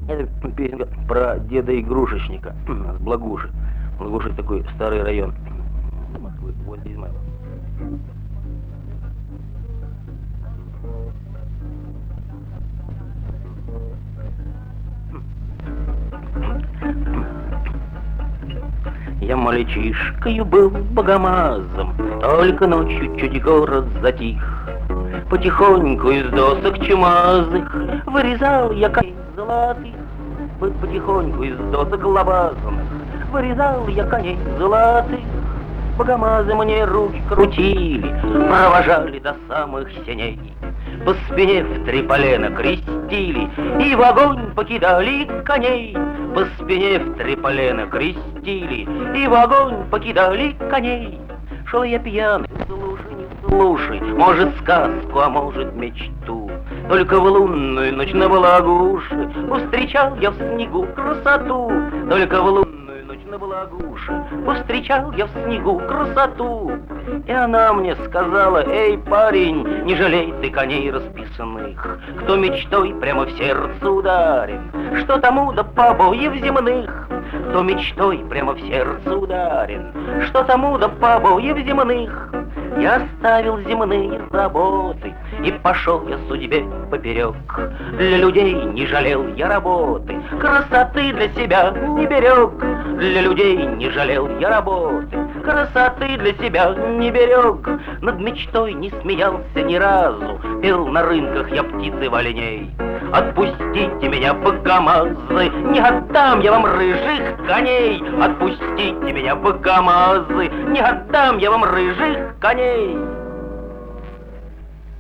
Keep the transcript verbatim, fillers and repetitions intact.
Это песенка про деда-игрушечника с Благуши. Благуши такой старый район Москвы, возле Измайлова. Я мальчишкою был богомазом, только ночью чуть город затих. Потихоньку из досок чумазых вырезал я коней золотых. Потихоньку из досок лабазных вырезал я коней золотых. Богомазы мне руки крутили, провожали до самых сеней. По спине в три полена крестили и в огонь покидали коней. По спине в три полена крестили и в огонь покидали коней. Шел я пьяный, слушай, не слушай, может сказку, а может мечту. Только в лунную ночь на Благуше повстречал я в снегу красоту. Только в лунную ночь на Благуше повстречал я в снегу красоту. И она мне сказала: эй, парень, не жалей ты коней расписанных, кто мечтой прямо в сердце ударен, что тому до побоев земных. Кто мечтой прямо в сердце ударен, что тому до побоев земных. Я оставил земные заботы и пошел я судьбе поперек. Для людей не жалел я работы, красоты для себя не берег. Для людей не жалел я работы, красоты для себя не берег. Над мечтой не смеялся ни разу, пел на рынках я птицы воленей. Отпустите меня, богомазы, не отдам я вам рыжих коней. Отпустите меня, богомазы, не отдам я вам рыжих коней.